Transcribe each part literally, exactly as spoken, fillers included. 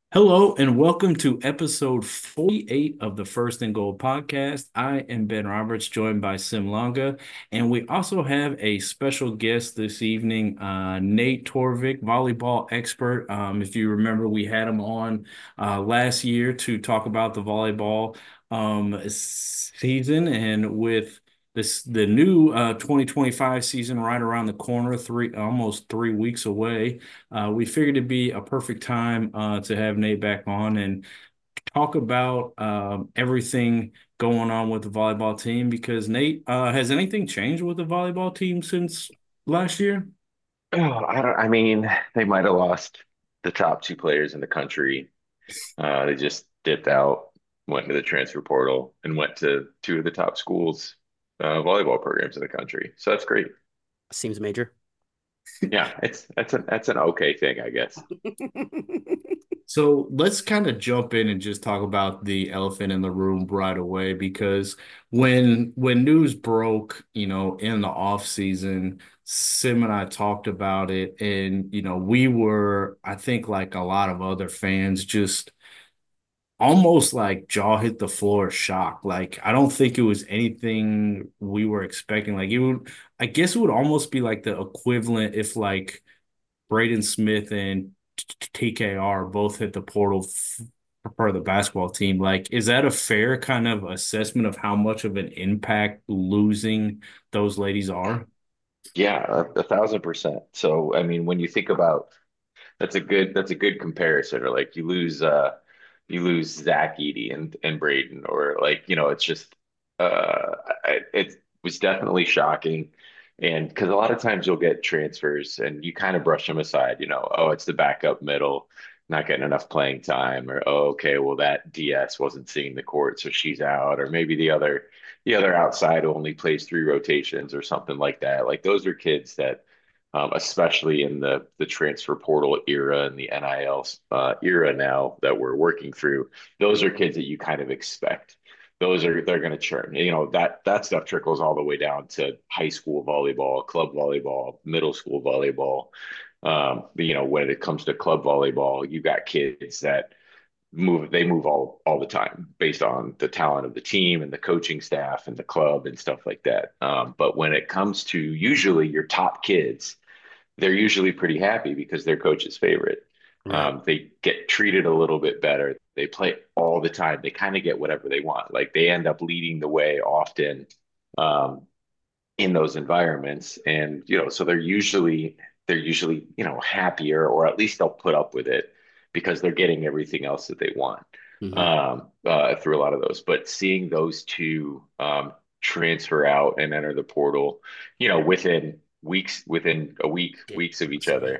Hello and welcome to episode forty-eight of the First and Goal podcast. I am Ben Roberts, joined by Sim Longa, and we also have a special guest this evening, uh, Nate Torvik, volleyball expert. Um, if you remember, we had him on uh, last year to talk about the volleyball um, season, and with this the new uh, twenty twenty-five season right around the corner, three almost three weeks away. Uh, we figured it'd be a perfect time uh, to have Nate back on and talk about um, everything going on with the volleyball team. Because Nate, uh, has anything changed with the volleyball team since last year? Oh, I don't, I mean, they might have lost the top two players in the country. Uh, they just dipped out, went to the transfer portal, and went to two of the top schools, uh, volleyball programs in the country. So that's great. Seems major. Yeah, it's that's an that's an okay thing, I guess. So let's kind of jump in and just talk about the elephant in the room right away because when when news broke, you know, in the off season, Sim and I talked about it, and you know, we were, I think, like a lot of other fans, just almost like jaw hit the floor shock. Like I don't think it was anything we were expecting. Like it would, I guess it would almost be like the equivalent if like Braden Smith and T K R both hit the portal f for the basketball team. Like, is that a fair kind of assessment of how much of an impact losing those ladies are? Yeah, a, a thousand percent. So, I mean, when you think about that's a good that's a good comparison. Or like you lose uh you lose Zach Edey and and Braden, or like you know, it's just uh I- it was definitely shocking. And because a lot of times you'll get transfers and you kind of brush them aside, you know, oh, it's the backup middle, not getting enough playing time, or oh, okay, well that D S wasn't seeing the court, so she's out, or maybe the other the other outside only plays three rotations or something like that. Like those are kids that um, especially in the the transfer portal era and the N I L uh, era now that we're working through. Those are kids that you kind of expect. Those are they're going to churn. You know that that stuff trickles all the way down to high school volleyball, club volleyball, middle school volleyball. Um, you know, when it comes to club volleyball, you got kids that move they move all all the time based on the talent of the team and the coaching staff and the club and stuff like that. Um, but when it comes to usually your top kids, they're usually pretty happy because they're coach's favorite. Right. Um, they get treated a little bit better. They play all the time. They kind of get whatever they want. Like they end up leading the way often um, in those environments, and you know, so they're usually they're usually you know happier, or at least they'll put up with it because they're getting everything else that they want hmm um, uh, through a lot of those. But seeing those two um, transfer out and enter the portal, you know, within weeks, within a week, Yeah. weeks of each So, other,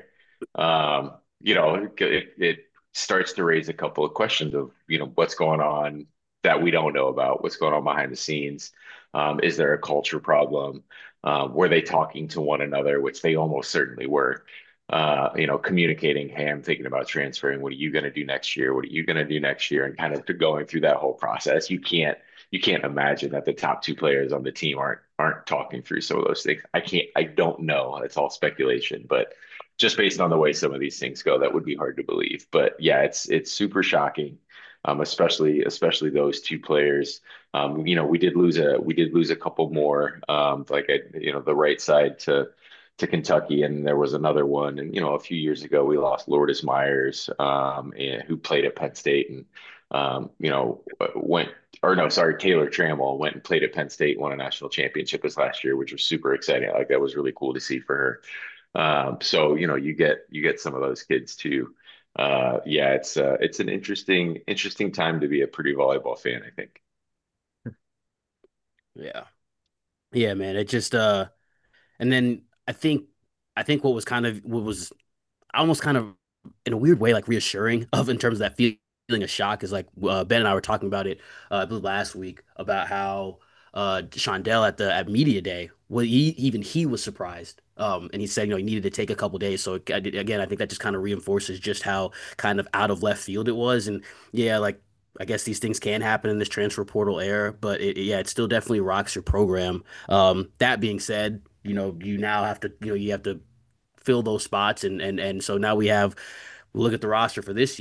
um, you know, it, it starts to raise a couple of questions of, you know, what's going on that we don't know about, what's going on behind the scenes. Um, is there a culture problem? Um, were they talking to one another, which they almost certainly were? Uh, you know, communicating, hey, I'm thinking about transferring. What are you going to do next year? What are you going to do next year? And kind of going through that whole process. You can't you can't imagine that the top two players on the team aren't aren't talking through some of those things. I can't. I don't know. It's all speculation, but just based on the way some of these things go, that would be hard to believe. But yeah, it's it's super shocking, um, especially especially those two players. Um, you know, we did lose a we did lose a couple more, um, like I, you know, the right side to to Kentucky, and there was another one. And you know, a few years ago, we lost Lourdes Myers, um, and, who played at Penn State, and um, you know, went or no, sorry, Taylor Trammell went and played at Penn State, won a national championship this last year, which was super exciting. Like that was really cool to see for her. Um, so you know, you get you get some of those kids too. Uh, yeah, it's uh, it's an interesting interesting time to be a Purdue volleyball fan, I think. yeah. Yeah, man. It just uh and then I think I think what was kind of what was almost kind of in a weird way like reassuring of in terms of that feeling of shock is like uh, Ben and I were talking about it uh, I believe last week about how uh Shondell at the at media day well he even he was surprised um and he said you know he needed to take a couple days so it- again I think that just kind of reinforces just how kind of out of left field it was and yeah like I guess these things can happen in this transfer portal era but it, yeah it still definitely rocks your program um that being said you know you now have to you know you have to fill those spots and and and so now we have look at the roster for this year.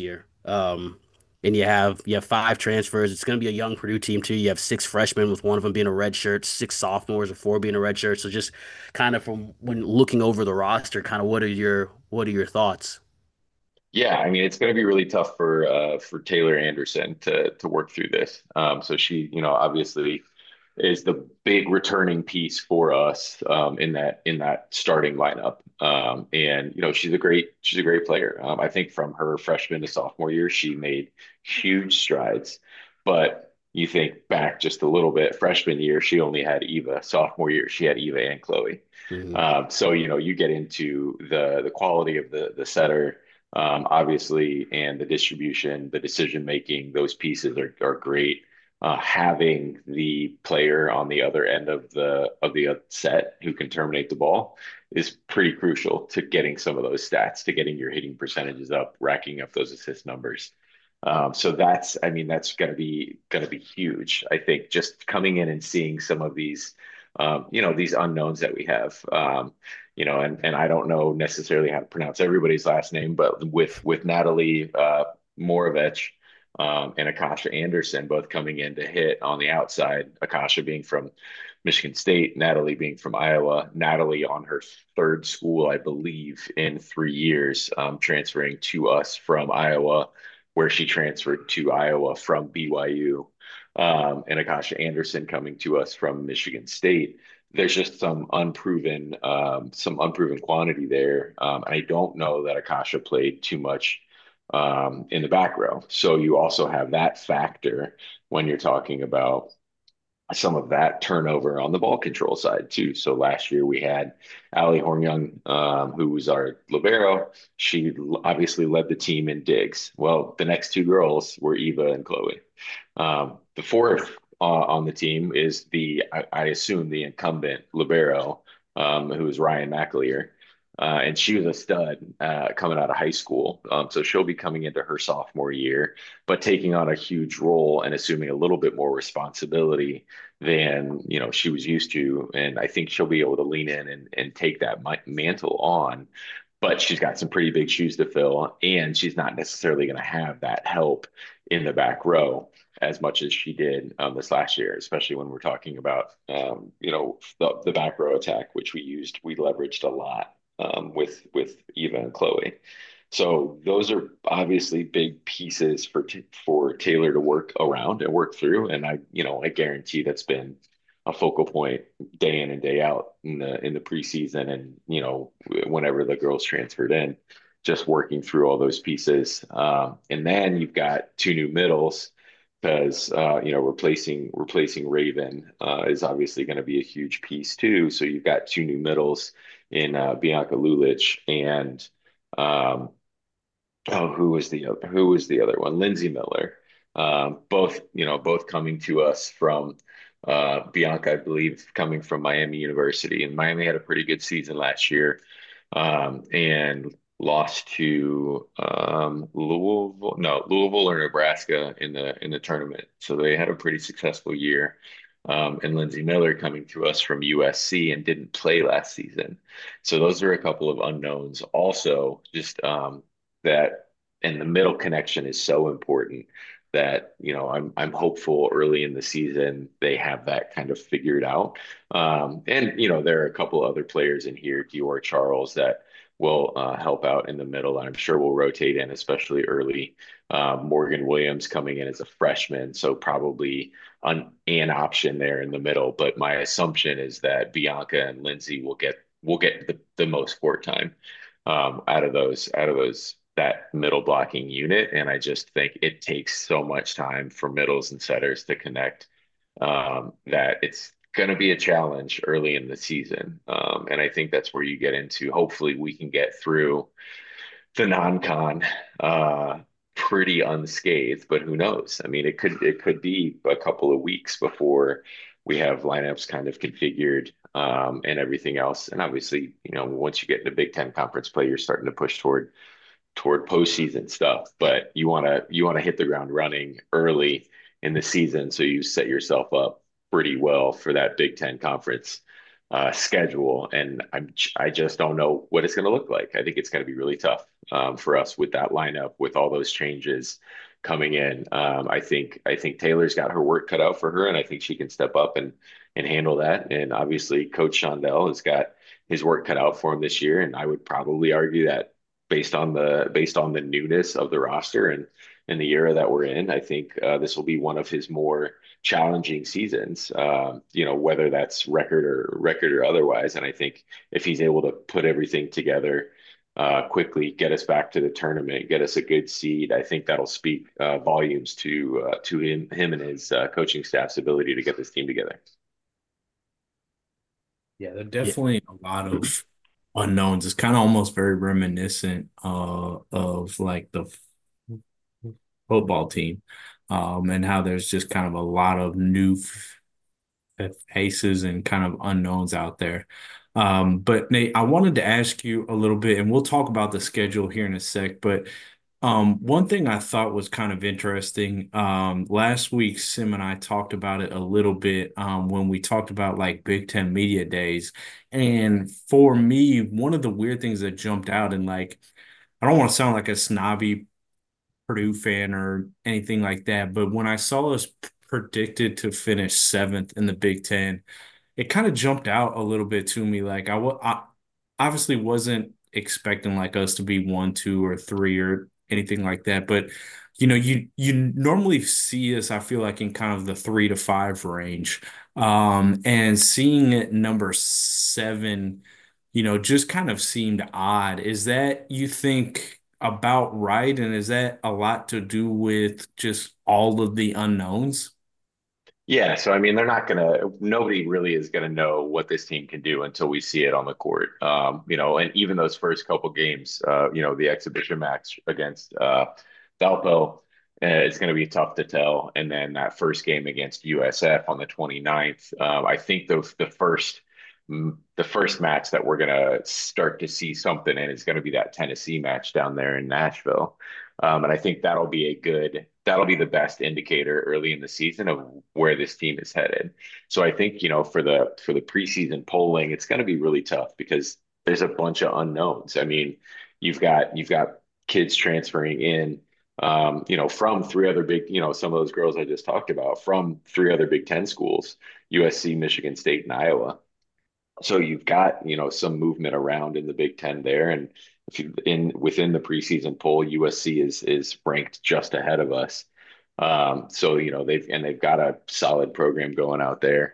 Um, and you have you have five transfers. It's going to be a young Purdue team too. You have six freshmen, with one of them being a red shirt, six sophomores, or four being a red shirt. So just kind of from when looking over the roster, kind of what are your what are your thoughts? Yeah, I mean it's going to be really tough for uh, for Taylor Anderson to to work through this. Um, so she, you know, obviously is the big returning piece for us um, in that in that starting lineup. Um, and you know, she's a great she's a great player. Um, I think from her freshman to sophomore year, she made huge strides. But you think back just a little bit, freshman year she only had Eva. Sophomore year she had Eva and Chloe. Hmm. Um, so you know, you get into the the quality of the the setter um, obviously, and the distribution, the decision making, those pieces are, are great. Uh, having the player on the other end of the of the set who can terminate the ball is pretty crucial to getting some of those stats, to getting your hitting percentages up, racking up those assist numbers. Um, so that's, I mean, that's going to be going to be huge. I think just coming in and seeing some of these, um, you know, these unknowns that we have. Um, you know, and and I don't know necessarily how to pronounce everybody's last name, but with with Natalie uh, Moravec um, and Akasha Anderson both coming in to hit on the outside. Akasha being from Michigan State, Natalie being from Iowa. Natalie on her third school, I believe, in three years, um, transferring to us from Iowa, where she transferred to Iowa from B Y U. Um, and Akasha Anderson coming to us from Michigan State. There's just some unproven um, some unproven quantity there. Um, and I don't know that Akasha played too much um, in the back row. So you also have that factor when you're talking about some of that turnover on the ball control side too. So last year we had Allie Hornyoung, um, who was our libero. She obviously led the team in digs. Well, the next two girls were Eva and Chloe. Um, the fourth uh, on the team is the, I, I assume, the incumbent libero, um, who is Ryan McAleer. Uh, and she was a stud uh, coming out of high school. Um, so she'll be coming into her sophomore year, but taking on a huge role and assuming a little bit more responsibility than you know she was used to. And I think she'll be able to lean in and, and take that mantle on. But she's got some pretty big shoes to fill, and she's not necessarily going to have that help in the back row as much as she did um, this last year, especially when we're talking about um, you know the, the back row attack, which we used, we leveraged a lot um, with with Eva and Chloe. So those are obviously big pieces for t for Taylor to work around and work through. And I, you know, I guarantee that's been a focal point day in and day out in the in the preseason, and you know whenever the girls transferred in, just working through all those pieces. Um, and then you've got two new middles because uh, you know replacing replacing Raven uh, is obviously going to be a huge piece too. So you've got two new middles in uh, Bianca Lulich and um, oh, who was the other, who was the other one? Lindsay Miller. Um, both, you know, both coming to us from uh, Bianca, I believe, coming from Miami University, and Miami had a pretty good season last year, um, and lost to um, Louisville, no, Louisville or Nebraska in the in the tournament. So they had a pretty successful year. Um, and Lindsay Miller coming to us from U S C and didn't play last season. So those are a couple of unknowns. Also, just um, that and the middle connection is so important that you know I'm I'm hopeful early in the season they have that kind of figured out. Um, and you know there are a couple other players in here, Dior Charles, that will uh, help out in the middle, and I'm sure we'll rotate in, especially early. Uh, Morgan Williams coming in as a freshman, so probably an, an option there in the middle. But my assumption is that Bianca and Lindsay will get will get the, the most court time um, out of those out of those that middle blocking unit. And I just think it takes so much time for middles and setters to connect um, that it's going to be a challenge early in the season. Um, and I think that's where you get into, hopefully we can get through the non-con uh, pretty unscathed, but who knows? I mean, it could it could be a couple of weeks before we have lineups kind of configured um, and everything else. And obviously, you know, once you get into Big Ten conference play, you're starting to push toward toward postseason stuff, but you want to you want to hit the ground running early in the season so you set yourself up pretty well for that Big Ten conference uh, schedule. And I'm I just don't know what it's going to look like. I think it's going to be really tough. um, for us with that lineup, with all those changes coming in. Um, I think I think Taylor's got her work cut out for her, and I think she can step up and and handle that. And obviously, Coach Shondell has got his work cut out for him this year, and I would probably argue that based on the based on the newness of the roster and and the era that we're in, I think uh, this will be one of his more challenging seasons. Um, you know, whether that's record or record or otherwise. And I think if he's able to put everything together uh, quickly, get us back to the tournament, get us a good seed, I think that'll speak uh, volumes to uh, to him him and his uh, coaching staff's ability to get this team together. Yeah, there are Yeah. definitely a lot of unknowns. It's kind of almost very reminiscent uh, of like the f- football team, um, and how there's just kind of a lot of new f- faces and kind of unknowns out there. Um, but Nate, I wanted to ask you a little bit, and we'll talk about the schedule here in a sec, but um, one thing I thought was kind of interesting, um, last week, Sim and I talked about it a little bit, um, when we talked about like Big Ten Media Days. And for me, one of the weird things that jumped out, and like, I don't want to sound like a snobby Purdue fan or anything like that, but when I saw us p- predicted to finish seventh in the Big Ten, it kind of jumped out a little bit to me. Like I, wa- I obviously wasn't expecting like us to be one, two, or three or anything like that. But you know, you you normally see us, I feel like, in kind of the three to five range. Um, and seeing it number seven, you know, just kind of seemed odd. Is that you think about right? And is that a lot to do with just all of the unknowns? Yeah, so I mean, they're not gonna. Nobody really is gonna know what this team can do until we see it on the court. Um, you know, and even those first couple games, uh, you know, the exhibition match against uh, Valpo, uh, it's gonna be tough to tell. And then that first game against U S F on the twenty-ninth, um, I think the the first mm, the first match that we're gonna start to see something in is gonna be that Tennessee match down there in Nashville. Um, and I think that'll be a good, that'll be the best indicator early in the season of where this team is headed. So I think, you know, for the for the preseason polling, it's going to be really tough because there's a bunch of unknowns. I mean, you've got you've got kids transferring in, um, you know, from three other big, you know, some of those girls I just talked about from three other Big Ten schools, U S C, Michigan State, and Iowa. So you've got, you know, some movement around in the Big Ten there. And if you in within the preseason poll, U S C is is ranked just ahead of us. Um, so, you know, they've and they've got a solid program going out there.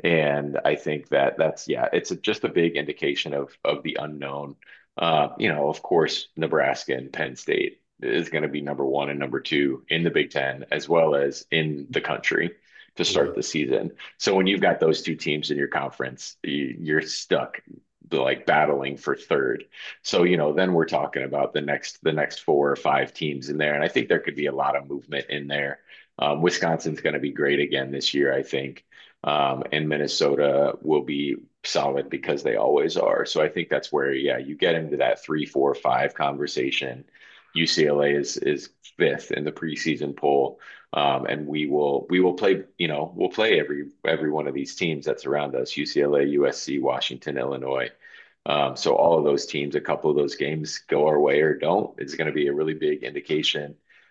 And I think that that's yeah, it's a, just a big indication of of the unknown. Uh, you know, of course, Nebraska and Penn State is going to be number one and number two in the Big Ten, as well as in the country to start Mhm. the season. So when you've got those two teams in your conference, you, are stuck like battling for third. So, you know, then we're talking about the next the next four or five teams in there. And I think there could be a lot of movement in there. Um, Wisconsin's going to be great again this year, I think. Um, and Minnesota will be solid because they always are. So I think that's where, yeah, you get into that three, four, five conversation. U C L A is is fifth in the preseason poll. Um, and we will we will play, you know, we'll play every every one of these teams that's around us: U C L A, U S C, Washington, Illinois. Um, so all of those teams, a couple of those games go our way or don't. It's going to be a really big indication,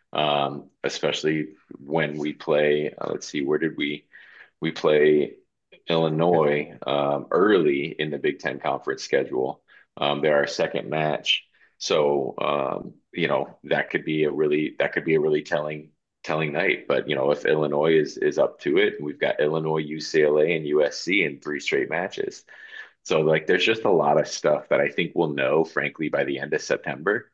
um, especially when we play. Uh, let's see, where did we we play Illinois um, early in the Big Ten conference schedule. Um, they're our second match, so um, you know that could be a really that could be a really telling telling night. But you know if Illinois is is up to it, we've got Illinois, U C L A, and U S C in three straight matches. So like there's just a lot of stuff that I think we'll know, frankly, by the end of September,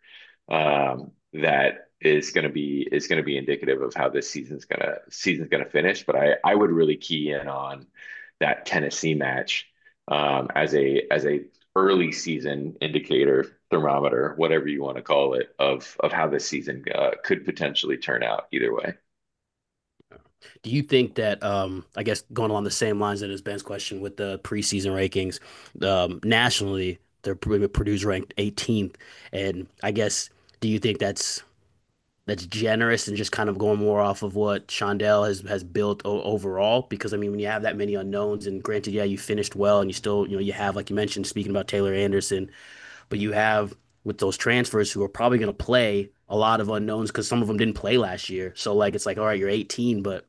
um, that is going to be is going to be indicative of how this season's gonna season's gonna finish. But I I would really key in on that Tennessee match um, as a as a early season indicator, thermometer, whatever you want to call it, of of how this season uh, could potentially turn out either way. Do you think that, um, I guess going along the same lines that is Ben's question with the preseason rankings, um, nationally, they're Purdue's ranked eighteenth, and I guess do you think that's that's generous and just kind of going more off of what Shondell has has built o overall? Because I mean, when you have that many unknowns, and granted, yeah, you finished well, and you still, you know, you have like you mentioned, speaking about Taylor Anderson, but you have with those transfers who are probably going to play a lot of unknowns because some of them didn't play last year. So like it's like, all right, you're eighteen, but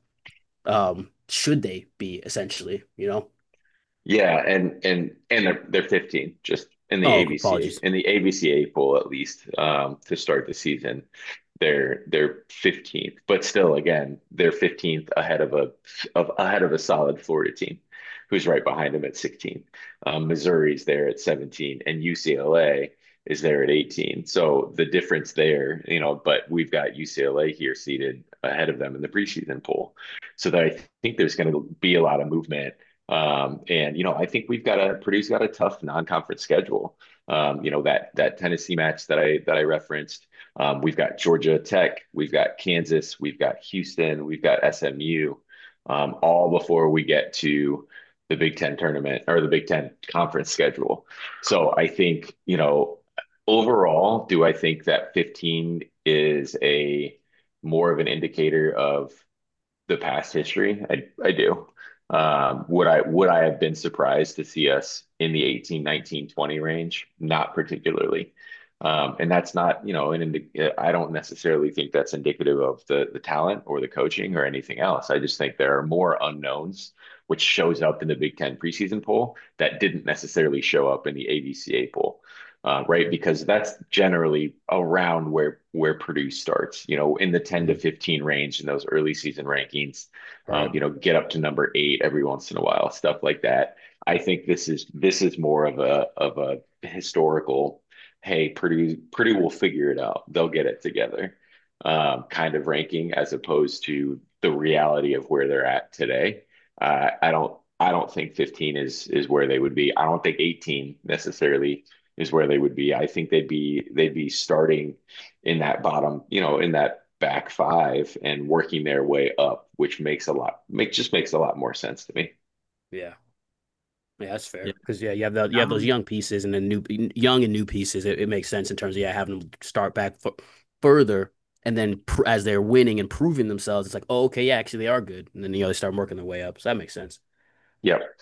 um, should they be essentially, you know? Yeah, and and and they're they're fifteen just in the Oh, A B C A apologies. in the A B C A pool at least um, to start the season. They're they're fifteenth, but still, again, they're fifteenth ahead of a of ahead of a solid Florida team, who's right behind them at sixteen. Um, Missouri's there at seventeen, and U C L A is there at eighteen. So the difference there, you know, but we've got U C L A here seated ahead of them in the preseason poll, so that I think there's going to be a lot of movement. Um, and you know, I think we've got a Purdue's got a tough non-conference schedule. Um, you know, that that Tennessee match that I that I referenced. Um, we've got Georgia Tech, we've got Kansas, we've got Houston, we've got S M U, um, all before we get to the Big Ten tournament or the Big Ten conference schedule. So I think, you know, overall, do I think that fifteen is a more of an indicator of the past history? I I do. Um, would I would I have been surprised to see us in the eighteen, nineteen, twenty range? Not particularly. Um, and that's not, you know, an indi I don't necessarily think that's indicative of the the talent or the coaching or anything else. I just think there are more unknowns, which shows up in the Big Ten preseason poll that didn't necessarily show up in the A B C A poll, uh, right? Because that's generally around where where Purdue starts, you know, in the ten to Mhm. fifteen range in those early season rankings. Uh, Right. you know, get up to number eight every once in a while, stuff like that. I think this is this is more of a of a historical, hey, Purdue Purdue will figure it out. They'll get it together, um, kind of ranking as opposed to the reality of where they're at today. Uh, I don't I don't think fifteen is is where they would be. I don't think eighteen necessarily is where they would be. I think they'd be they'd be starting in that bottom, you know, in that back five and working their way up, which makes a lot make just makes a lot more sense to me. Yeah. Yeah, that's Yeah. fair. Because yeah, you have the you have those Um, young pieces and then new young and new pieces. It, it makes sense in terms of yeah having them start back f further and then pr as they're winning and proving themselves, it's like oh okay yeah actually they are good and then you know they start working their way up. So that makes sense. Yep.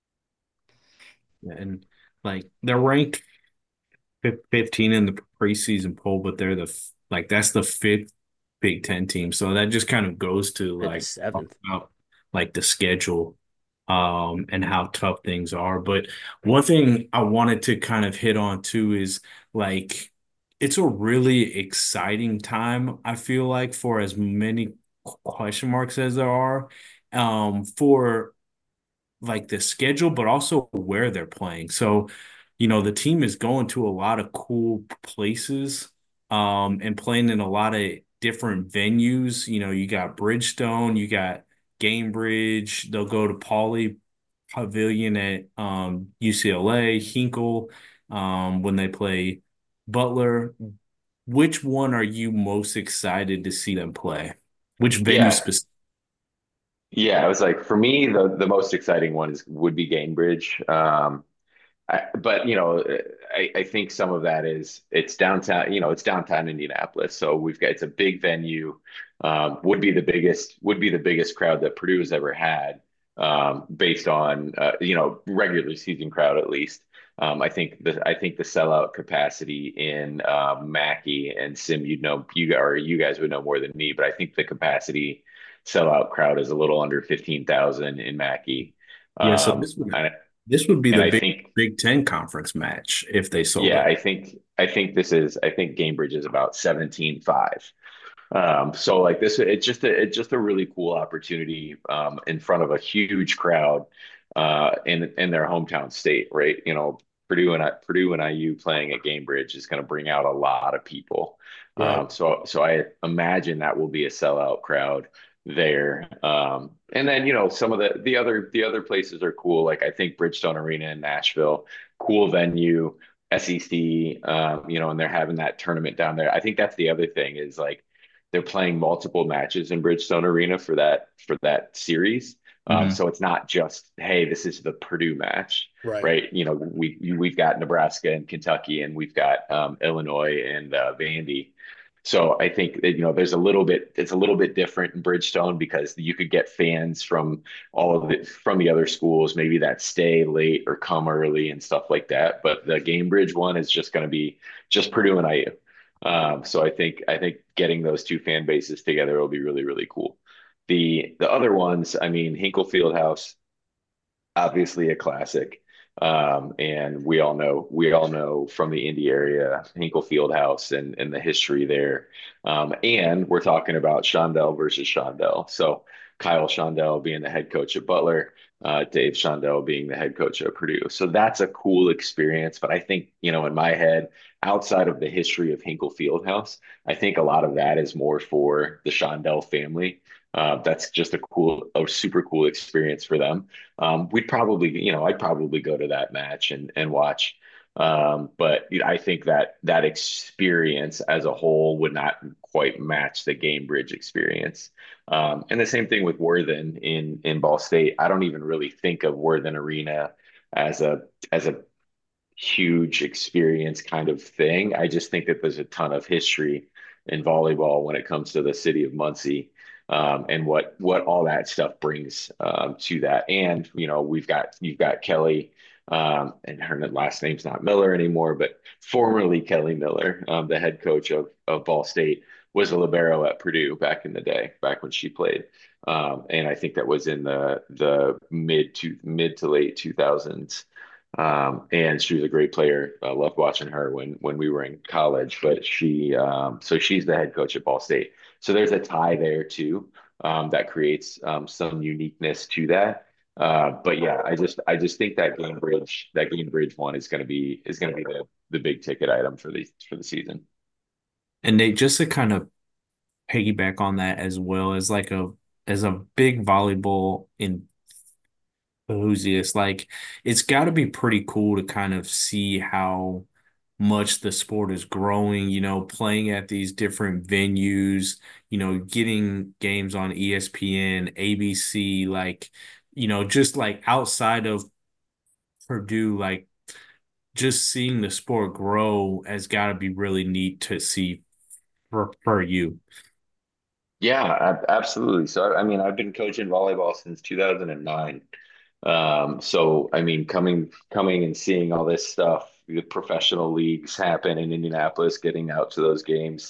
and like they're ranked fif- fifteen in the preseason poll, but they're the f- like that's the fifth Big Ten team. So that just kind of goes to They're the like talk seventh. about like the schedule um and how tough things are. But one thing I wanted to kind of hit on too is like it's a really exciting time, I feel like, for as many question marks as there are, um, for like the schedule, but also where they're playing. So, you know, the team is going to a lot of cool places, um, and playing in a lot of different venues. You know, you got Bridgestone, you got Gamebridge. They'll go to Pauley Pavilion at um, U C L A, Hinkle, um, when they play Butler. Which one are you most excited to see them play? Which venue Yeah. specifically? Yeah. I was like, for me, the the most exciting one is would be Gainbridge. Um, I, but you know, I, I think some of that is it's downtown. You know, it's downtown Indianapolis, so we've got it's a big venue. Um, would be the biggest would be the biggest crowd that Purdue has ever had, um, based on uh, you know regular season crowd at least. Um, I think the I think the sellout capacity in uh, Mackey and Sim, you'd know you or you guys would know more than me, but I think the capacity sellout crowd is a little under fifteen thousand in Mackey. Yeah, so Um, this would and this would be and the I big think Big Ten conference match if they sold yeah, out. I think I think this is I think Gamebridge is about seventeen five. Um, so like this, it's just a it's just a really cool opportunity um, in front of a huge crowd uh, in in their hometown state, right? You know, Purdue and I, Purdue and I U playing at Gamebridge is going to bring out a lot of people. Right. Um, so so I imagine that will be a sellout crowd there. Um, and then you know some of the the other the other places are cool. Like I think Bridgestone Arena in Nashville, cool venue. S E C, um, you know, and they're having that tournament down there. I think that's the other thing is like they're playing multiple matches in Bridgestone Arena for that for that series. Um, Mhm. so it's not just, hey, this is the Purdue match, Right. right? You know, we we've got Nebraska and Kentucky, and we've got um, Illinois and uh, Vandy. So I think that, you know, there's a little bit, it's a little bit different in Bridgestone because you could get fans from all of it from the other schools, maybe that stay late or come early and stuff like that. But the Gamebridge one is just going to be just Purdue and I U. Um, so I think I think getting those two fan bases together will be really, really cool. The the other ones, I mean, Hinkle Fieldhouse, obviously a classic. Um, and we all know we all know from the Indy area, Hinkle Fieldhouse and and the history there. Um, and we're talking about Shondell versus Shondell. So Kyle Shondell being the head coach at Butler, uh, Dave Shondell being the head coach at Purdue. So that's a cool experience. But I think, you know, in my head, outside of the history of Hinkle Fieldhouse, I think a lot of that is more for the Shondell family. Uh, that's just a cool, a super cool experience for them. Um, we'd probably, you know, I'd probably go to that match and and watch. Um, but you know, I think that that experience as a whole would not quite match the Gamebridge experience. Um, and the same thing with Worthen in in Ball State. I don't even really think of Worthen Arena as a as a huge experience kind of thing. I just think that there's a ton of history in volleyball when it comes to the city of Muncie, um, and what what all that stuff brings um, to that. And you know, we've got you've got Kelly, um, and her last name's not Miller anymore, but formerly Kelly Miller, um, the head coach of of Ball State, was a libero at Purdue back in the day, back when she played. Um, and I think that was in the the mid to mid to late two thousands. Um, and she was a great player. I loved watching her when when we were in college. But she, um, so she's the head coach at Ball State. So there's a tie there too, um, that creates um, some uniqueness to that. Uh, but yeah, I just I just think that Gamebridge that Gamebridge one is going to be is going to be the the big ticket item for the for the season. And Nate, just to kind of piggyback on that as well as like a as a big volleyball enthusiast, like it's got to be pretty cool to kind of see how much the sport is growing, you know, playing at these different venues, you know, getting games on E S P N, A B C, like, you know, just like outside of Purdue, like just seeing the sport grow has got to be really neat to see for, for you. Yeah, ab- absolutely. So I mean, I've been coaching volleyball since two thousand nine. Um, so I mean, coming coming and seeing all this stuff, the professional leagues happen in Indianapolis, getting out to those games,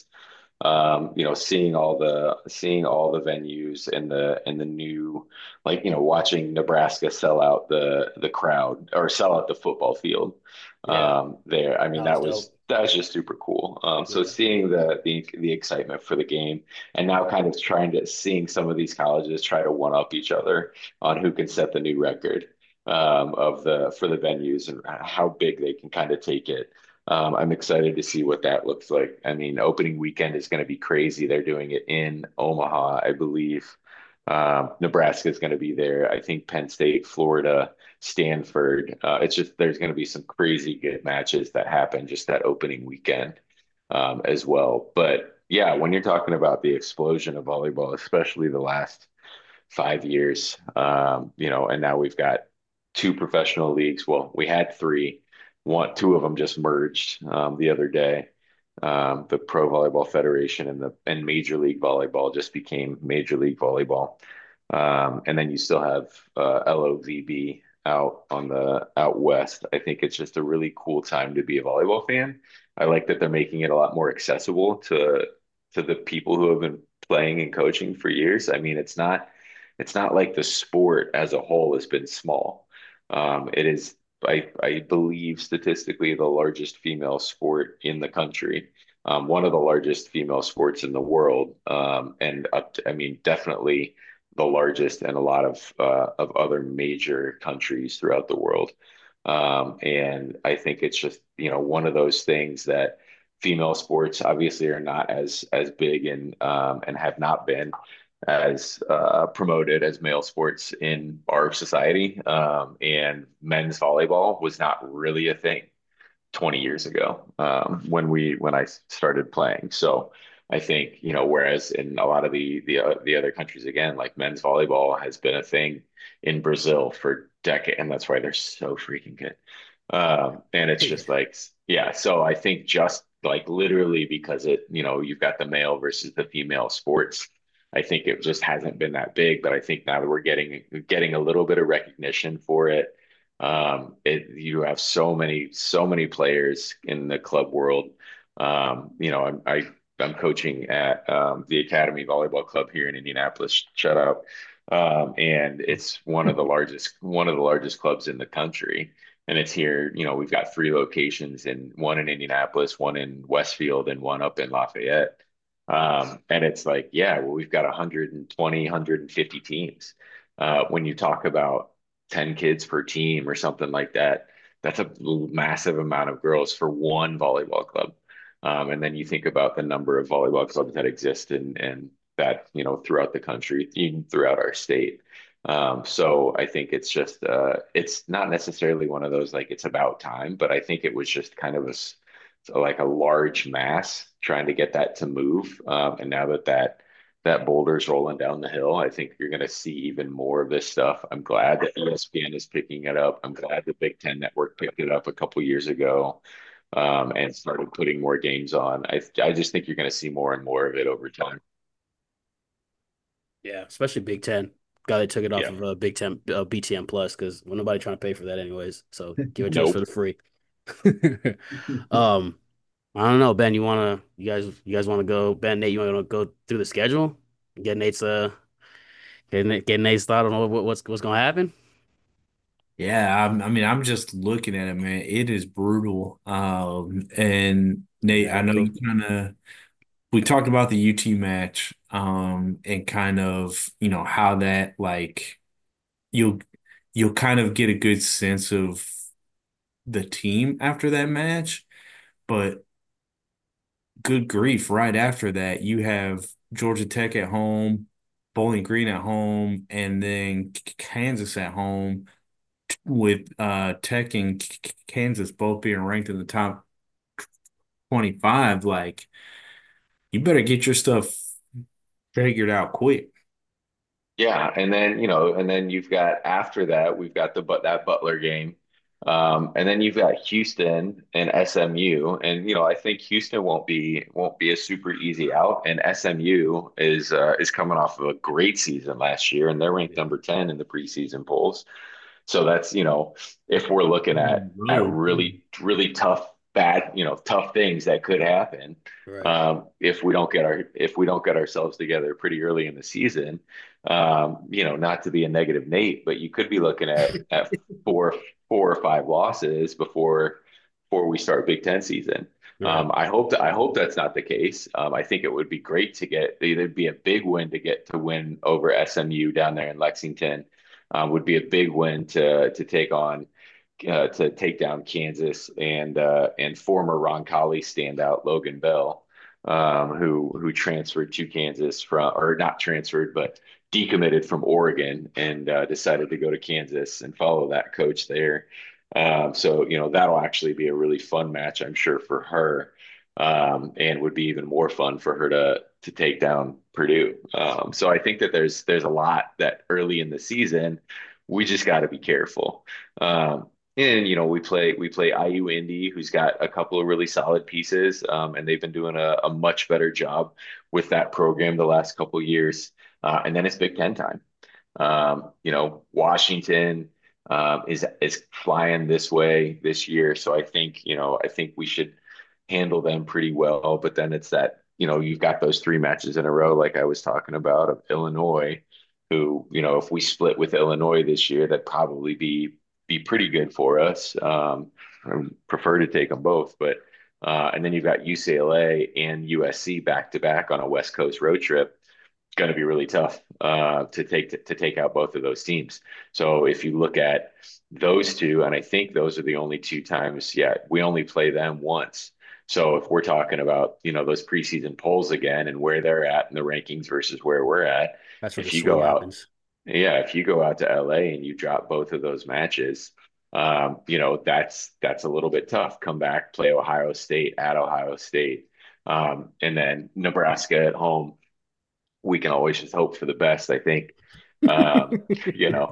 um, you know, seeing all the seeing all the venues and the and the new, like, you know, watching Nebraska sell out the the crowd or sell out the football field Yeah, um, there. I mean, that was that was dope. that was just super cool. Um, so Yeah. seeing the the the excitement for the game and now kind of trying to seeing some of these colleges try to one up each other on who can set the new record um, of the for the venues and how big they can kind of take it. Um, I'm excited to see what that looks like. I mean, opening weekend is going to be crazy. They're doing it in Omaha, I believe. Um, Nebraska is going to be there. I think Penn State, Florida, Stanford. Uh, it's just there's going to be some crazy good matches that happen just that opening weekend um, as well. But yeah, when you're talking about the explosion of volleyball, especially the last five years. Um, you know, and now we've got two professional leagues. Well, we had three. One, two of them just merged um, the other day. Um, the Pro Volleyball Federation and the and Major League Volleyball just became Major League Volleyball. Um, and then you still have uh, L O V B out on the out west. I think it's just a really cool time to be a volleyball fan. I like that they're making it a lot more accessible to to the people who have been playing and coaching for years. I mean, it's not it's not like the sport as a whole has been small. Um, it is, I, I believe, statistically the largest female sport in the country, um, one of the largest female sports in the world, um, and up to, I mean, definitely the largest in a lot of uh, of other major countries throughout the world. Um, and I think it's just, you know, one of those things that female sports obviously are not as as big and um, and have not been as uh, promoted as male sports in our society. Um, and men's volleyball was not really a thing twenty years ago um, when we when I started playing. So I think, you know, whereas in a lot of the the uh, the other countries, again, like men's volleyball has been a thing in Brazil for decades, and that's why they're so freaking good. Um, and it's Yeah. just like, yeah. So I think just like literally because it, you know, you've got the male versus the female sports. I think it just hasn't been that big, but I think now that we're getting getting a little bit of recognition for it, um, it you have so many so many players in the club world. Um, you know, I'm I, I'm coaching at um, the Academy Volleyball Club here in Indianapolis. Shout out. Um, and it's one of the largest one of the largest clubs in the country. And it's here, you know, we've got three locations in one in Indianapolis, one in Westfield, and one up in Lafayette. Um, and it's like, yeah, well, we've got one hundred twenty, one hundred fifty teams. Uh, when you talk about ten kids per team or something like that, that's a massive amount of girls for one volleyball club. Um, and then you think about the number of volleyball clubs that exist and and that, you know, throughout the country, even throughout our state. Um, so I think it's just uh, it's not necessarily one of those like it's about time, but I think it was just kind of a s- like a large mass trying to get that to move. Um, and now that that that boulder's rolling down the hill, I think you're going to see even more of this stuff. I'm glad that E S P N is picking it up. I'm glad the Big Ten Network picked it up a couple years ago, um, and started putting more games on. I I just think you're going to see more and more of it over time. Yeah, especially Big Ten. Glad they took it off Yeah. of uh, Big Ten uh, B T M Plus because well, nobody trying to pay for that anyways. So give it to us for Nope. the free. Um, I don't know, Ben. You wanna you guys you guys want to go? Ben, Nate, you want to go through the schedule? Get Nate's uh get, Nate, get Nate's thought on what, what's what's gonna happen. Yeah, I'm, I mean, I'm just looking at it, man. It is brutal. Um, and Nate, Yeah, I know go. you kind of we talked about the U T match, um, and kind of, you know, how that like you'll you'll kind of get a good sense of the team after that match. But good grief, right after that, you have Georgia Tech at home, Bowling Green at home, and then Kansas at home, with uh Tech and Kansas both being ranked in the top twenty-five. Like, you better get your stuff figured out quick. Yeah, and then you know, and then you've got after that, we've got the but that Butler game, um, and then you've got Houston and S M U, and you know, I think Houston won't be won't be a super easy out, and S M U is uh, is coming off of a great season last year, and they're ranked Yeah. number ten in the preseason polls. So that's, you know, if we're looking at at Road. really, really tough, bad, you know, tough things that could happen, Right. um, if we don't get our if we don't get ourselves together pretty early in the season, um, you know, not to be a negative Nate, but you could be looking at at four four or five losses before before we start Big Ten season. Right. Um, I hope that I hope that's not the case. Um, I think it would be great to get it'd be a big win to get to win over S M U down there in Lexington, um, would be a big win to to take on uh, to take down Kansas and uh, and former Roncalli standout Logan Bell, um, who who transferred to Kansas from or not transferred but decommitted from Oregon and uh, decided to go to Kansas and follow that coach there. Um, so you know that'll actually be a really fun match, I'm sure, for her, um, and would be even more fun for her to to take down Purdue. Um, so I think that there's there's a lot that early in the season we just got to be careful. Um, and you know we play we play I U Indy, who's got a couple of really solid pieces, um, and they've been doing a, a much better job with that program the last couple of years. Uh, and then it's Big Ten time. Um, you know Washington um, is is flying this way this year, so I think you know I think we should handle them pretty well. But then it's that you know you've got those three matches in a row, like I was talking about, of Illinois, who you know if we split with Illinois this year, that'd probably be be pretty good for us. Um, I prefer to take them both, but uh, and then you've got U C L A and U S C back to back on a West Coast road trip. It's going to be really tough uh, to take to, to take out both of those teams. So if you look at those two, and I think those are the only two times, yeah, we only play them once. So if we're talking about, you know, those preseason polls again and where they're at in the rankings versus where we're at, That's where the if you swing go out, happens. yeah, if you go out to L A and you drop both of those matches, um, you know, that's that's a little bit tough. Come back, play Ohio State at Ohio State, um, and then Nebraska at home. We can always just hope for the best, I think. Um, you know,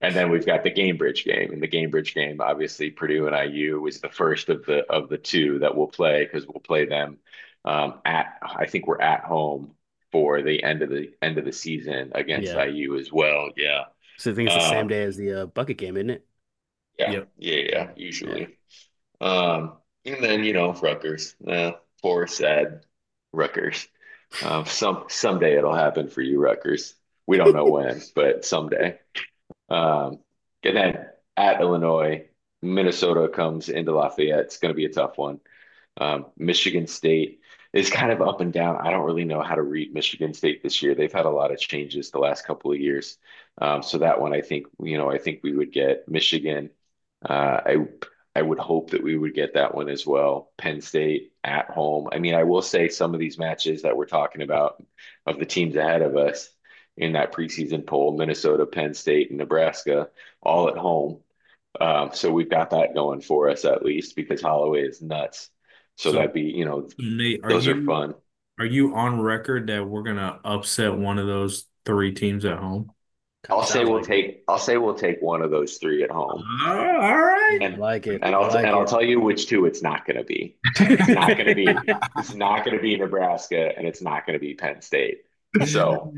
And then we've got the Gamebridge game. And the Gamebridge game, obviously, Purdue and I U is the first of the of the two that we'll play because we'll play them um, at. I think we're at home for the end of the end of the season against Yeah. I U as well. Yeah. So I think it's the same Um, day as the uh, bucket game, isn't it? yeah. Yep. Yeah. Yeah. Yeah. Usually. Um, and then you know Rutgers. Uh, poor sad Rutgers. Um, some someday it'll happen for you, Rutgers. We don't know when, but someday. Um, and then at Illinois, Minnesota comes into Lafayette. It's going to be a tough one. Um, Michigan State is kind of up and down. I don't really know how to read Michigan State this year. They've had a lot of changes the last couple of years. Um, so that one, I think, you know, I think we would get Michigan. Uh, I I would hope that we would get that one as well. Penn State at home. I mean, I will say some of these matches that we're talking about of the teams ahead of us in that preseason poll, Minnesota, Penn State, and Nebraska, all at home. Um, so we've got that going for us at least because Holloway is nuts. So So, that'd be, you know, Nate, are those are you fun. are you on record that we're gonna upset one of those three teams at home? Kind I'll of say sounds we'll like it. take I'll say we'll take one of those three at home. Oh, all right. I And like it. and I I'll and like I'll it. tell you which two it's not going to be. It's not going to be it's not going to be Nebraska and it's not going to be Penn State. So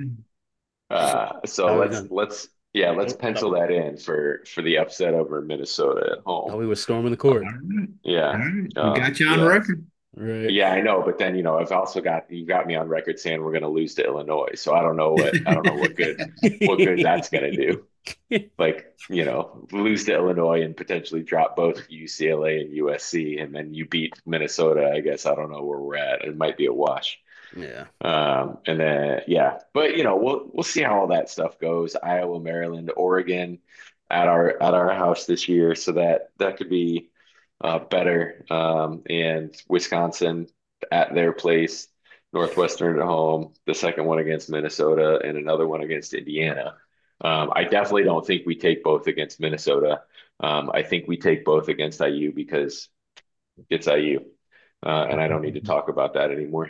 uh so Thought we were let's gonna, let's yeah, let's thought, thought pencil that in for for the upset over Minnesota at thought home. we were storming the All court. right. All Yeah. right. We Um got you on yeah. record. Right. Yeah, I know, but then you know, I've also got you got me on record saying we're going to lose to Illinois. So I don't know what I don't know what good what good that's going to do. Like, you know, lose to Illinois and potentially drop both U C L A and U S C, and then you beat Minnesota. I guess I don't know where we're at. It might be a wash. Yeah. Um, and then yeah, but you know, we'll we'll see how all that stuff goes. Iowa, Maryland, Oregon at our at our house this year, so that that could be uh, better. Um, and Wisconsin at their place, Northwestern at home, the second one against Minnesota, and another one against Indiana. Um, I definitely don't think we take both against Minnesota. Um, I think we take both against I U because it's I U, uh, and I don't need to talk about that anymore.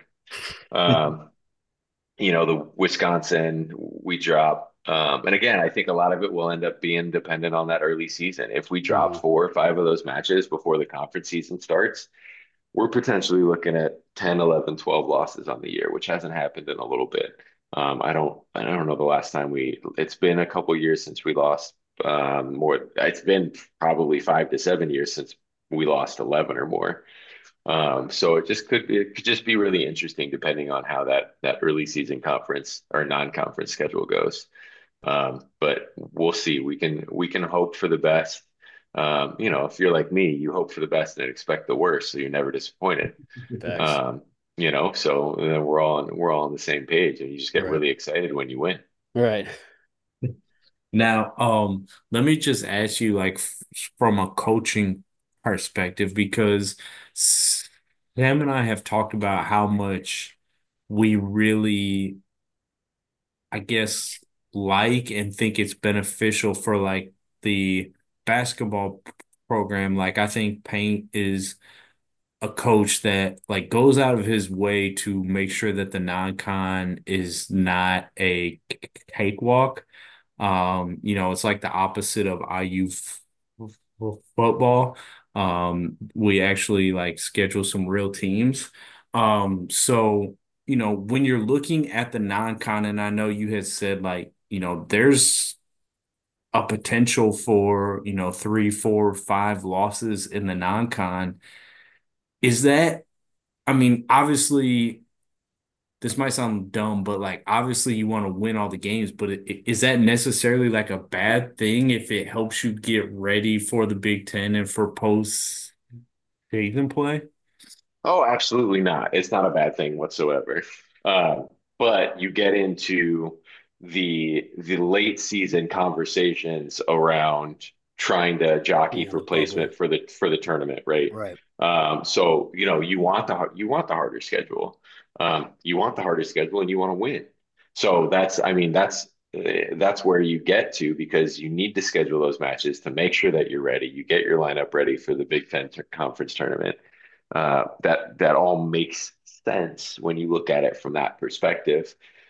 Um, you know, the Wisconsin we drop. Um, and again, I think a lot of it will end up being dependent on that early season. If we drop Mhm. four or five of those matches before the conference season starts, we're potentially looking at ten, eleven, twelve losses on the year, which hasn't happened in a little bit. Um, I don't, I don't know the last time we, it's been a couple years since we lost um, more. It's been probably five to seven years since we lost eleven or more. Um, so it just could be, it could just be really interesting depending on how that that early season conference or non-conference schedule goes. Um, but we'll see. We can we can hope for the best. Um, you know, if you're like me, you hope for the best and expect the worst, so you're never disappointed. Facts. Um, you know, so then we're all on we're all on the same page, and you just get Right. really excited when you win. Right. Now, um, let me just ask you, like, f from a coaching perspective, because Sam and I have talked about how much we really, I guess, like and think it's beneficial for like the basketball p- program. Like, I think Paint is a coach that like goes out of his way to make sure that the non-con is not a c- cakewalk. Um, you know, it's like the opposite of I U football. Um, we actually like schedule some real teams. Um, so, you know, when you're looking at the non-con, and I know you had said like, you know, there's a potential for, you know, three, four, five losses in the non-con. Is that, I mean, obviously this might sound dumb, but like obviously you want to win all the games, but it, is that necessarily like a bad thing if it helps you get ready for the Big Ten and for post season play? Oh, absolutely not. It's not a bad thing whatsoever. Um, but you get into the the late season conversations around trying to jockey Being in for the bubble. placement for the for the tournament, right? Right. Um, so you know you want the har- you want the harder schedule. Um, you want the harder schedule, and you want to win. So that's I mean that's uh, that's where you get to because you need to schedule those matches to make sure that you're ready. You get your lineup ready for the Big Ten t- conference tournament uh, that that all makes sense when you look at it from that perspective.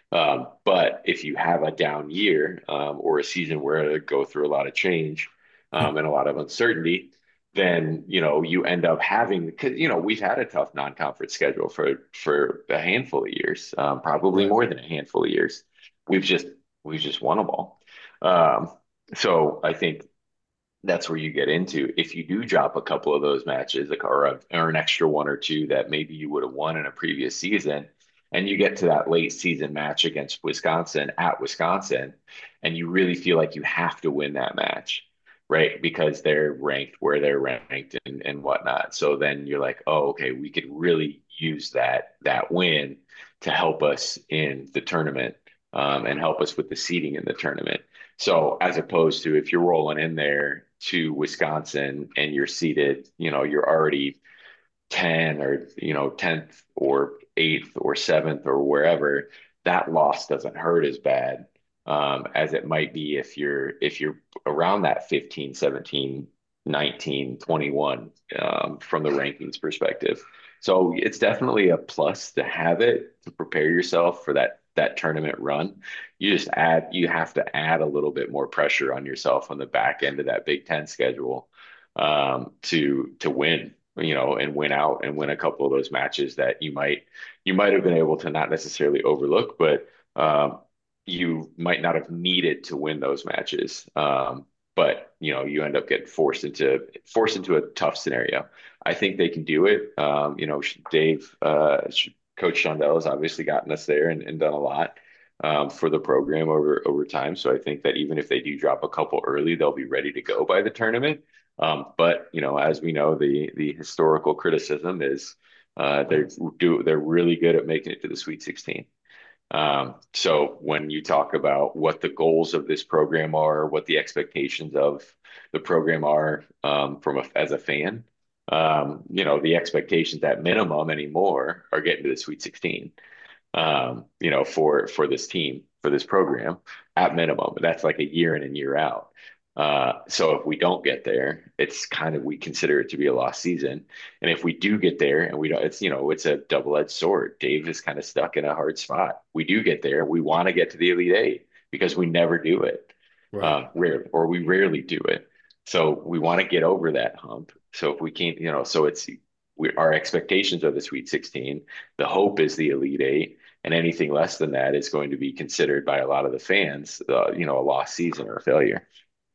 Um, but if you have a down year um, or a season where they go through a lot of change um, and a lot of uncertainty, then you know you end up having because you know we've had a tough non-conference schedule for for a handful of years, um, probably Right. more than a handful of years. We've just we've just won them all. Um, so I think that's where you get into if you do drop a couple of those matches like, or, a, or an extra one or two that maybe you would have won in a previous season and you get to that late season match against Wisconsin at Wisconsin and you really feel like you have to win that match, right, because they're ranked where they're ranked and, and whatnot. So then you're like, oh, okay, we could really use that that win to help us in the tournament, um, and help us with the seeding in the tournament. So as opposed to if you're rolling in there to Wisconsin and you're seated, you know, you're already ten or, you know, tenth or eighth or seventh or wherever, that loss doesn't hurt as bad um, as it might be if you're if you're around that fifteen, seventeen, nineteen, twenty-one um, from the rankings perspective. So it's definitely a plus to have it to prepare yourself for that that tournament run. You just add you have to add a little bit more pressure on yourself on the back end of that Big Ten schedule um, to to win, you know, and win out and win a couple of those matches that you might you might have been able to not necessarily overlook, but um, you might not have needed to win those matches. Um, but you know, you end up getting forced into forced into a tough scenario. I think they can do it. Um, you know, Dave, uh, Coach Shondell has obviously gotten us there and, and done a lot um, for the program over over time. So I think that even if they do drop a couple early, they'll be ready to go by the tournament. Um, but you know, as we know, the the historical criticism is uh, they do they're really good at making it to the Sweet sixteen. Um, so when you talk about what the goals of this program are, what the expectations of the program are um, from a, as a fan, um, you know, the expectations at minimum anymore are getting to the Sweet sixteen um, you know, for for this team, for this program at minimum. That's like a year in and year out. Uh, so if we don't get there, it's kind of we consider it to be a lost season. And if we do get there and we don't, it's you know, it's a double-edged sword. Dave is kind of stuck in a hard spot. We do get there, we want to get to the Elite Eight because we never do it, Right. uh, rarely, or we rarely do it. So we want to get over that hump. So if we can't, you know, so it's we, our expectations are the Sweet sixteen. The hope is the Elite Eight and anything less than that is going to be considered by a lot of the fans, uh, you know, a lost season or a failure.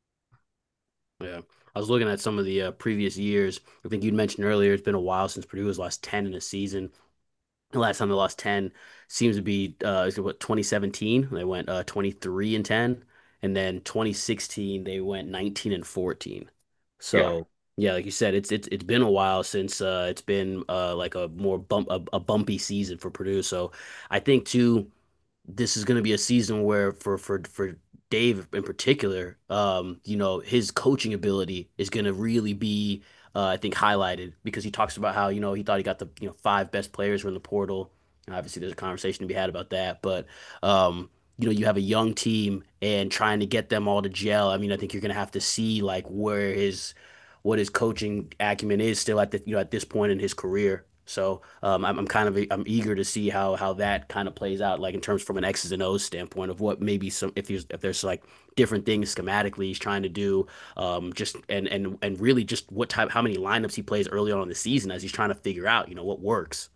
Yeah. I was looking at some of the uh, previous years. I think you'd mentioned earlier it's been a while since Purdue has lost ten in a season. The last time they lost ten seems to be uh is it what twenty seventeen. They went uh twenty-three and ten, and then twenty sixteen they went nineteen and fourteen. Yeah. So, yeah, like you said, it's it's it's been a while since uh it's been uh like a more bump a, a bumpy season for Purdue. So, I think too this is going to be a season where for for for Dave in particular, um, you know, his coaching ability is going to really be, uh, I think, highlighted because he talks about how, you know, he thought he got the, you know, five best players were in the portal. Obviously, there's a conversation to be had about that, but um, you know, you have a young team and trying to get them all to gel. I mean, I think you're going to have to see like where his what his coaching acumen is still at the, you know, at this point in his career. So um, I'm, I'm kind of I'm eager to see how how that kind of plays out, like in terms from an X's and O's standpoint of what maybe some if there's if there's like different things schematically he's trying to do, um, just and and and really just what type how many lineups he plays early on in the season as he's trying to figure out, you know, what works.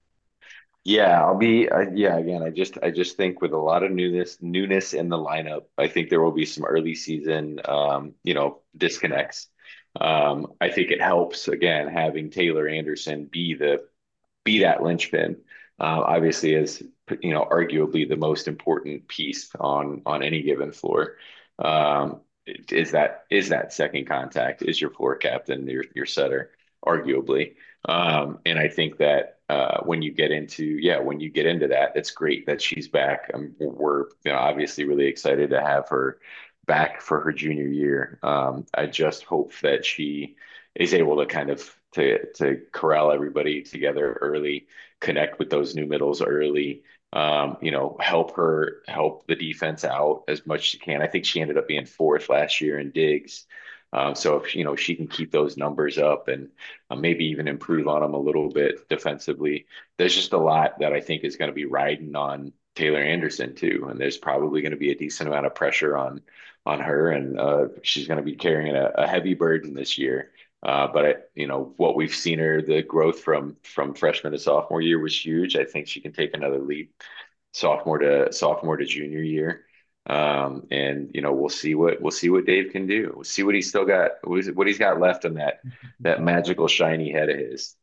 Yeah, I'll be uh, yeah, again, I just I just think with a lot of newness newness in the lineup, I think there will be some early season um, you know, disconnects. Um, I think it helps again having Taylor Anderson be the be that linchpin. Uh, obviously, is you know arguably the most important piece on on any given floor. Um, is that is that second contact is your floor captain, your your setter, arguably. Um, and I think that uh, when you get into yeah, when you get into that, it's great that she's back. Um, we're you know obviously really excited to have her back for her junior year. Um, I just hope that she is able to kind of to to corral everybody together early, connect with those new middles early. Um, you know, help her help the defense out as much as she can. I think she ended up being fourth last year in digs. Um, so if you know she can keep those numbers up and uh, maybe even improve on them a little bit defensively, there's just a lot that I think is going to be riding on Taylor Anderson too, and there's probably going to be a decent amount of pressure on on her, and uh, she's going to be carrying a, a heavy burden this year. Uh, but I, you know what we've seen her, the growth from from freshman to sophomore year was huge. I think she can take another leap sophomore to sophomore to junior year. Um, and you know we'll see what we'll see what Dave can do. We'll see what he's still got, what he's got left on that that magical shiny head of his.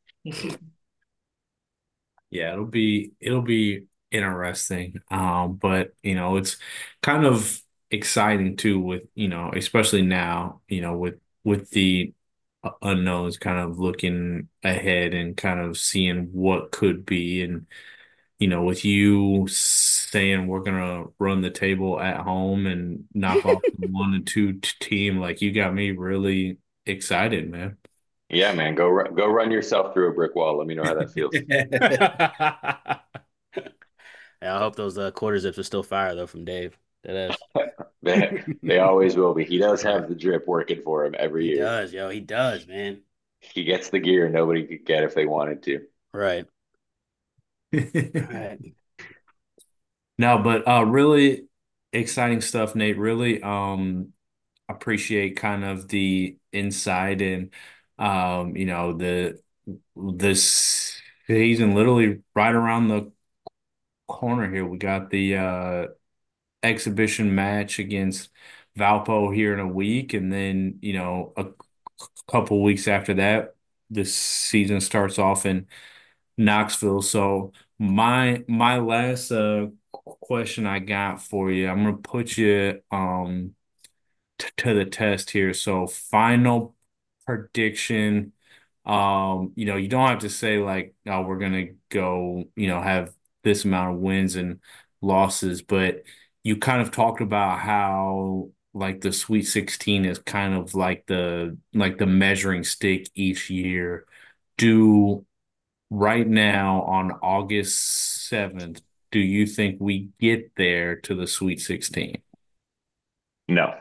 Yeah, it'll be it'll be interesting. Um, but you know, it's kind of exciting too with, you know, especially now, you know, with with the u- unknowns kind of looking ahead and kind of seeing what could be. And you know, with you saying we're gonna run the table at home and knock off the one and two t- team, like you got me really excited, man. Yeah, man, go ru- go run yourself through a brick wall. Let me know how that feels. Yeah, I hope those uh, quarter zips are still fire though from Dave. That is. They, they always will be. He does Right. have the drip working for him every He year. does, yo. He does, man. He gets the gear nobody could get if they wanted to. Right. Right. No, but uh really exciting stuff, Nate. Really um appreciate kind of the insight and um, you know, the this season literally right around the corner here. We got the uh exhibition match against Valpo here in a week, and then, you know, a couple weeks after that, the season starts off in Knoxville. So my my last uh question I got for you, I'm gonna put you um t to the test here. So final prediction. Um, you know, you don't have to say like, oh, we're gonna go, you know, have this amount of wins and losses, but you kind of talked about how like the Sweet sixteen is kind of like the like the measuring stick each year. Do right now on August seventh, do you think we get there to the Sweet sixteen? No,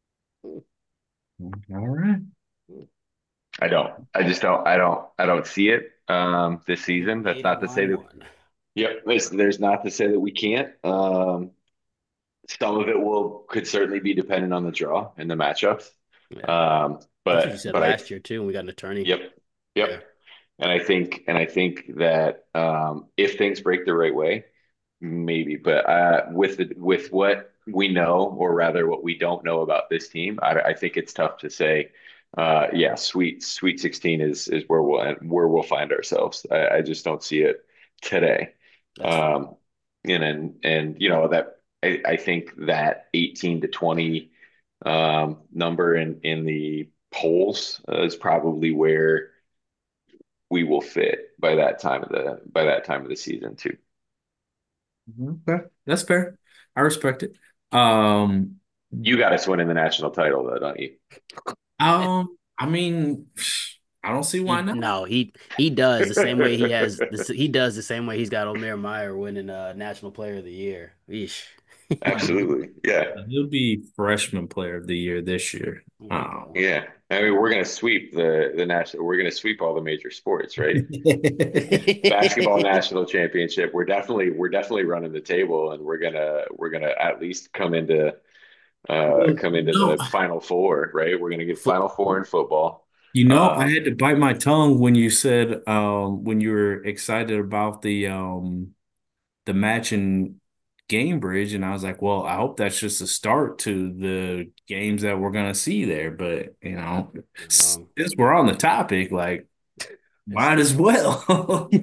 All right. I don't. I just don't. I don't. I don't see it um, this And season. That's Nate and not to say line that. one. Yep, there's, there's not to say that we can't. Um, some of it will could certainly be dependent on the draw and the matchups. Yeah. Um, That's what you but said but I last year too, when we got an attorney. Yep, Yeah. yep. And I think and I think that um, if things break the right way, maybe. But uh, with the, with what we know, or rather what we don't know about this team, I, I think it's tough to say. Uh, yeah, sweet Sweet sixteen is is where we'll where we'll find ourselves. I, I just don't see it today. That's fair. Um, and and and you know that I, I think that eighteen to twenty um, number in in the polls uh, is probably where we will fit by that time of the by that time of the season too. Okay. That's fair. I respect it. Um, You got us winning the national title though, don't you? um, I mean, I don't see why He not. no, he he does the same way he has this. He does the same way he's got Omer Meyer winning uh National Player of the Year. Yeesh. Absolutely. Yeah. He'll be freshman player of the year this year. There you Um, go. Yeah. I mean, we're gonna sweep the the national. We're gonna sweep all the major sports, right? Basketball national championship. We're definitely we're definitely running the table, and we're gonna we're gonna at least come into uh Well, come into no, the final four, right? We're gonna get Foot. final four in football. you know, I Um, had to bite my tongue when you said um when you were excited about the um the match in Gamebridge, and I was like, well, I hope that's just a start to the games that we're gonna see there. But you know, Wrong. since we're on the topic, like, That's might as well.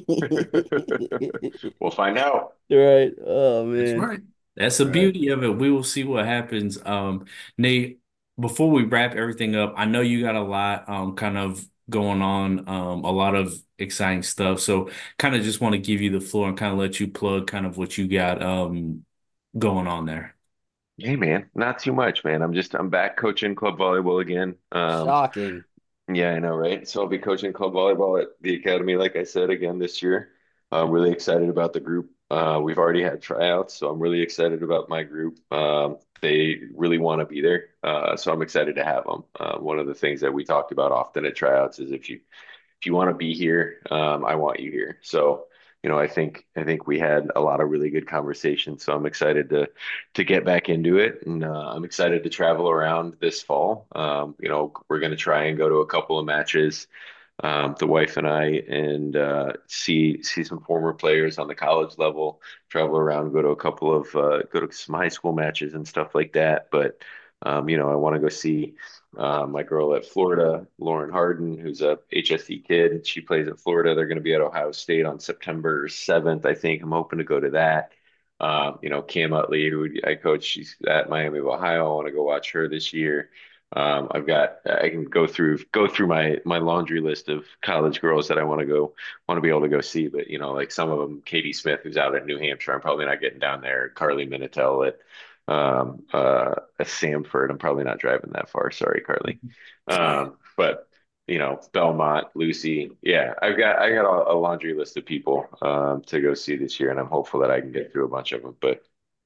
we'll find out. right. Oh That's man. right. That's the Right. beauty of it. We will see what happens. Um, Nate, before we wrap everything up, I know you got a lot um kind of going on, um, a lot of exciting stuff. So kind of just want to give you the floor and kind of let you plug kind of what you got um going on there. Hey man, not too much, man. I'm just I'm back coaching club volleyball again. Um, Shocking. yeah, I know, right? So I'll be coaching club volleyball at the academy, like I said, again this year. I'm really excited about the group. Uh, we've already had tryouts, so I'm really excited about my group. Um, they really want to be there, uh, so I'm excited to have them. Uh, one of the things that we talked about often at tryouts is if you if you want to be here, um, I want you here. So you know, I think I think we had a lot of really good conversations. So I'm excited to to get back into it, and uh, I'm excited to travel around this fall. Um, you know, we're going to try and go to a couple of matches, um, the wife and I, and uh, see see some former players on the college level. Travel around, go to a couple of uh, go to some high school matches and stuff like that. But um, you know, I want to go see uh, my girl at Florida, Lauren Harden, who's a H S E kid. She plays at Florida. They're going to be at Ohio State on September seventh, I think. I'm hoping to go to that. Um, you know, Cam Utley, who I coach, she's at Miami of Ohio. I want to go watch her this year. Um, I've got I can go through go through my my laundry list of college girls that I want to go want to be able to go see. But you know, like some of them, Katie Smith, who's out at New Hampshire, I'm probably not getting down there. Carly Minitel at um, uh, at Samford, I'm probably not driving that far. Sorry, Carly. Um, but you know, Belmont, Lucy, yeah, I've got I got a, a laundry list of people um, to go see this year, and I'm hopeful that I can get through a bunch of them. But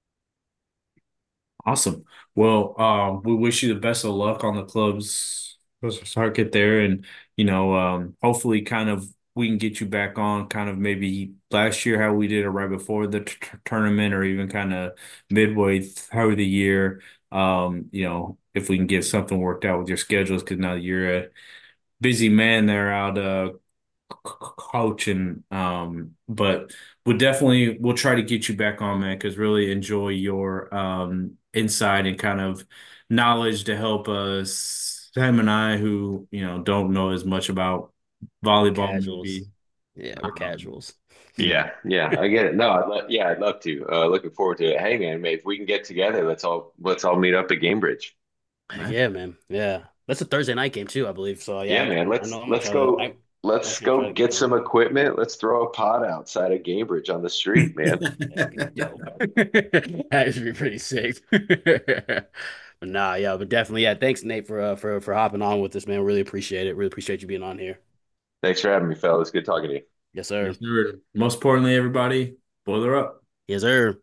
Awesome. Well, um, we wish you the best of luck on the club's circuit there, and you know, um, hopefully, kind of we can get you back on, kind of maybe last year how we did it right before the t tournament, or even kind of midway through the year. Um, you know, if we can get something worked out with your schedules, because now you're a busy man there out uh coach and um but we'll definitely we'll try to get you back on, man, because really enjoy your um insight and kind of knowledge to help us Sam and I, who you know don't know as much about We're volleyball casuals. maybe. Yeah, we're um casuals. you know yeah, yeah, I get it. No, I'd lo yeah, I'd love to. Uh, looking forward to it. Hey, man, mate, if we can get together, let's all let's all meet up at Gamebridge. Yeah, man. Yeah. That's a Thursday night game too, I believe. So Yeah, yeah, man, I let's know I'm gonna let's try to go I let's definitely try go to get get some down. equipment. Let's throw a pod outside of Gamebridge on the street, man. That'd be dope. That'd be pretty sick. But nah, yeah, but definitely, yeah. Thanks, Nate, for uh, for for hopping on with us, man. Really appreciate it. Really appreciate you being on here. Thanks for having me, fellas. Good talking to you. Yes, sir. Yes, sir. Most importantly, everybody, boiler up. Yes, sir.